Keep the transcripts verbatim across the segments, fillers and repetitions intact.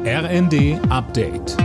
R N D Update.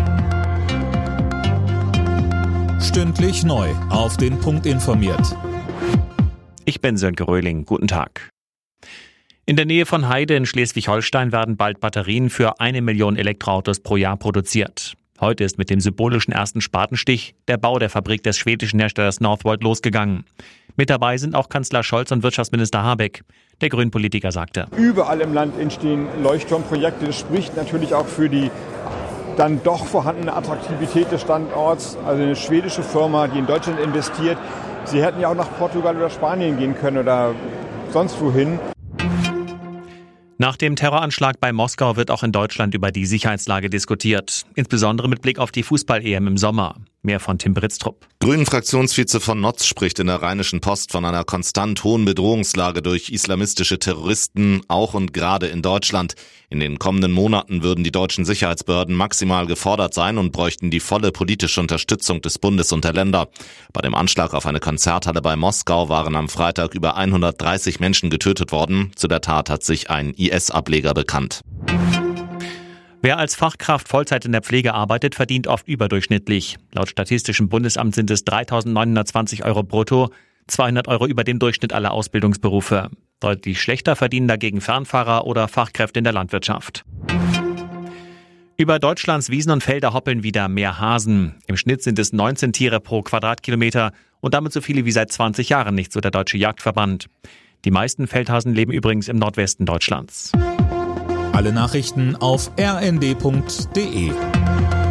Stündlich neu auf den Punkt informiert. Ich bin Sönke Röhling. Guten Tag. In der Nähe von Heide in Schleswig-Holstein werden bald Batterien für eine Million Elektroautos pro Jahr produziert. Heute ist mit dem symbolischen ersten Spatenstich der Bau der Fabrik des schwedischen Herstellers Northvolt losgegangen. Mit dabei sind auch Kanzler Scholz und Wirtschaftsminister Habeck. Der Grünpolitiker sagte: Überall im Land entstehen Leuchtturmprojekte. Das spricht natürlich auch für die dann doch vorhandene Attraktivität des Standorts. Also eine schwedische Firma, die in Deutschland investiert. Sie hätten ja auch nach Portugal oder Spanien gehen können oder sonst wohin. Nach dem Terroranschlag bei Moskau wird auch in Deutschland über die Sicherheitslage diskutiert. Insbesondere mit Blick auf die Fußball-E M im Sommer. Mehr von Tim Britztrup. Grünen-Fraktionsvize von Notz spricht in der Rheinischen Post von einer konstant hohen Bedrohungslage durch islamistische Terroristen, auch und gerade in Deutschland. In den kommenden Monaten würden die deutschen Sicherheitsbehörden maximal gefordert sein und bräuchten die volle politische Unterstützung des Bundes und der Länder. Bei dem Anschlag auf eine Konzerthalle bei Moskau waren am Freitag über hundertdreißig Menschen getötet worden. Zu der Tat hat sich ein I S-Ableger bekannt. Wer als Fachkraft Vollzeit in der Pflege arbeitet, verdient oft überdurchschnittlich. Laut Statistischem Bundesamt sind es dreitausendneunhundertzwanzig Euro brutto, zweihundert Euro über dem Durchschnitt aller Ausbildungsberufe. Deutlich schlechter verdienen dagegen Fernfahrer oder Fachkräfte in der Landwirtschaft. Über Deutschlands Wiesen und Felder hoppeln wieder mehr Hasen. Im Schnitt sind es neunzehn Tiere pro Quadratkilometer und damit so viele wie seit zwanzig Jahren nicht, so der Deutsche Jagdverband. Die meisten Feldhasen leben übrigens im Nordwesten Deutschlands. Alle Nachrichten auf r n d punkt d e.